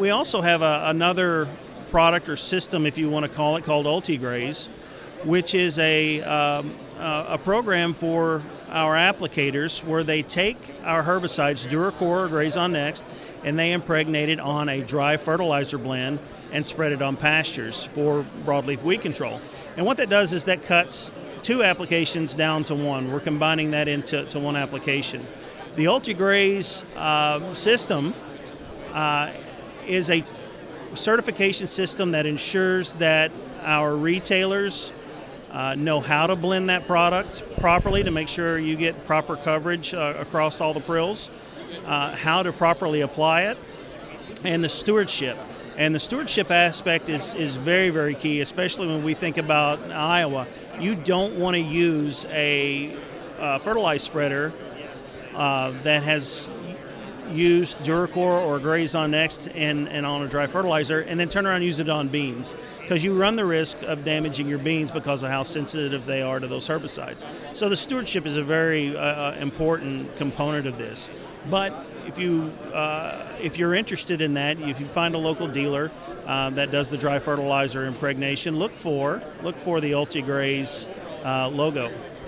we also have another product or system, if you want to call it, called UltiGraze, which is a program for our applicators where they take our herbicides, Duracor or Grazon Next, and they impregnate it on a dry fertilizer blend and spread it on pastures for broadleaf weed control. And what that does is that cuts 2 applications down to 1. We're combining that into one application. The UltiGraze system is a certification system that ensures that our retailers know how to blend that product properly to make sure you get proper coverage across all the prills, how to properly apply it, and the stewardship. And the stewardship aspect is very, very key, especially when we think about Iowa. You don't want to use a fertilizer spreader that has used Duracor or Grazon Next and on a dry fertilizer and then turn around and use it on beans, because you run the risk of damaging your beans because of how sensitive they are to those herbicides. So the stewardship is a very important component of this. But if you're interested in that, if you find a local dealer that does the dry fertilizer impregnation, look for the UltiGraze logo.